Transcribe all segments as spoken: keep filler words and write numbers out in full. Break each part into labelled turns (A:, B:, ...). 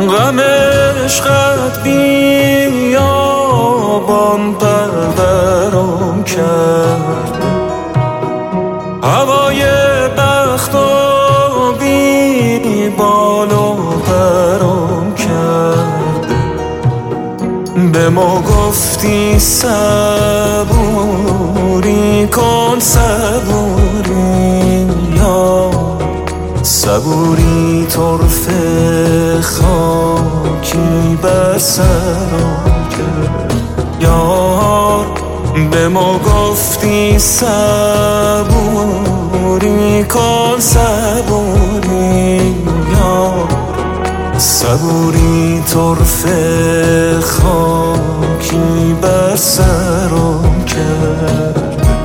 A: غم عشقت بیابان پرورم کرد، هوای بخت و بی بال و پرم کرد. به ما گفتی صبوری کن صبوری، یا صبوری طرفه خاکی بر سرم کرد. یار به ما گفتی صبوری کن صبوری، یار صبوری طرفه خاکی بر سرم کرد.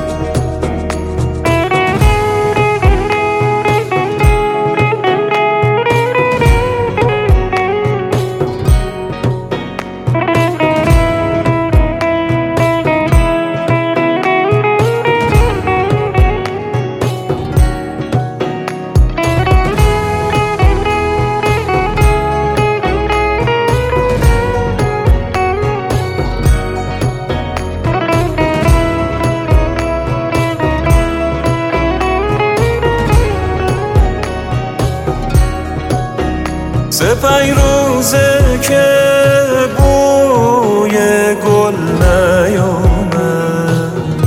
A: سه پنج روزه که بوی گل نیامد،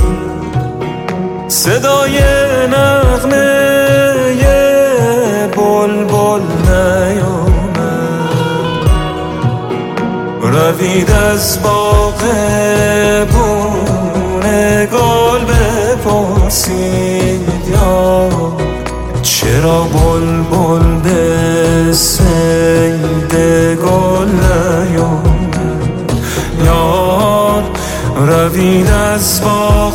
A: صدای نغمه بلبل نیامد. روید از باغ بونه گل بپرسید، یا چرا بلبل به صید گل نیامد. یار روید از باغ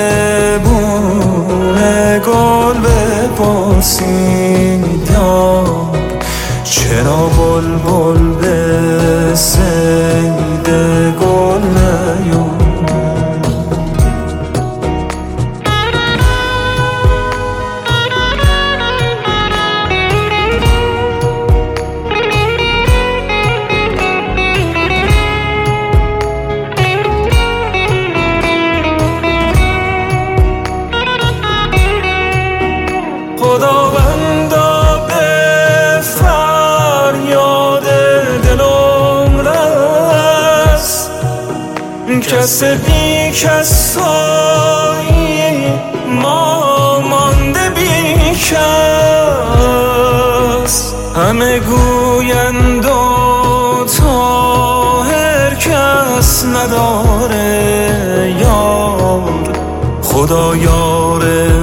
A: بونه گل بپرسید، یار چرا بلبل به صید گل نیامد. خداوندا به فریاد دلم رس، کس بی کسایی ما مانده بی کس. همه گویند و طاهر کس نداره، یار خدا یار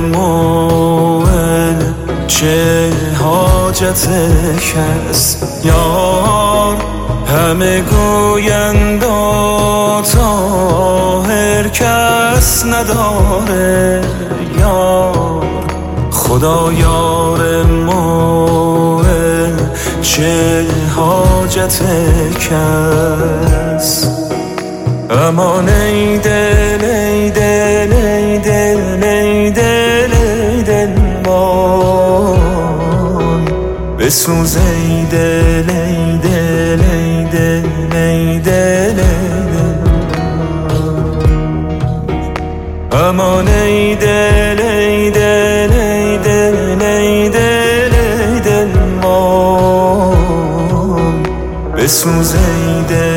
A: موعد چه حاجت کس. یار همه گویند و طاهر کس نداره، یار خدا یار موعد چه حاجت کس. امان ای دل ای دل ای دل ای دل ای دل وای، بسوز ای دل ای دل ای دل ای دل امان ای دل ای دل ای دل ای دل ای دل وای، بسوز ای دل